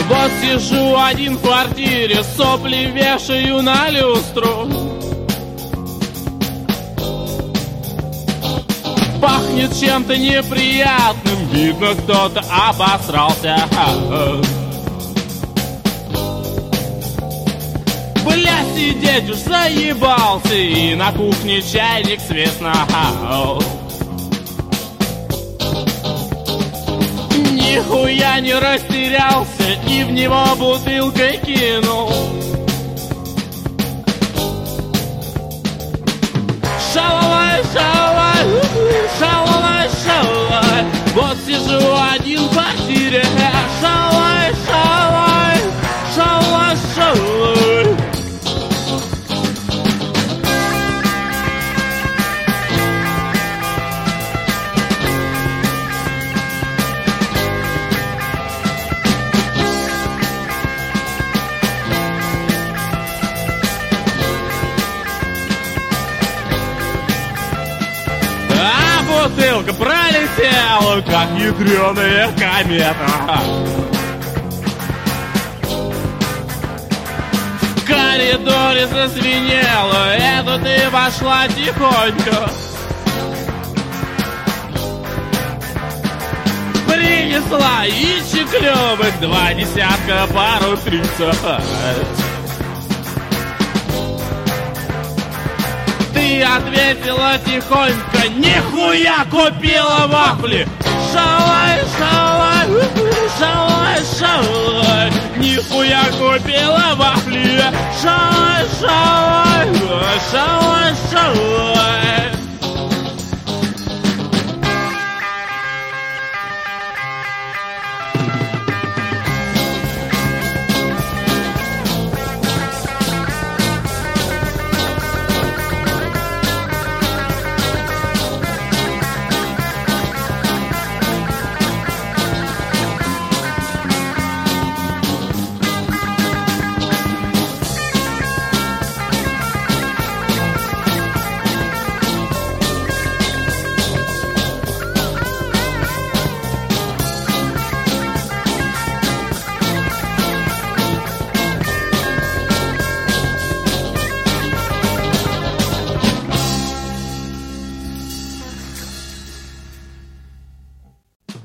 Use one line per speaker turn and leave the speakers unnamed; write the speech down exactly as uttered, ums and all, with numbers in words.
Вот сижу один в квартире, сопли вешаю на люстру. Пахнет чем-то неприятным, видно, кто-то обосрался. Бля, сидеть уж заебался, и на кухне чайник свет нахал. Нихуя не растерялся и в него бутылкой кинул. Шалалай, шалалай, шалалай, шалалай. Вот сижу один в квартире. Шалалай, шалалай, шалалай, шалалай. Бутылка пролетела, как ядреная комета. В коридоре зазвенело, это ты вошла тихонько. Принесла яичек клёвых, два десятка, пару тридцать. Ты ответила тихонько: нихуя купила вафли. Шалай, шалай, шалай, шалай. Нихуя купила вафли. Шалай, шалай, шалай, шалай.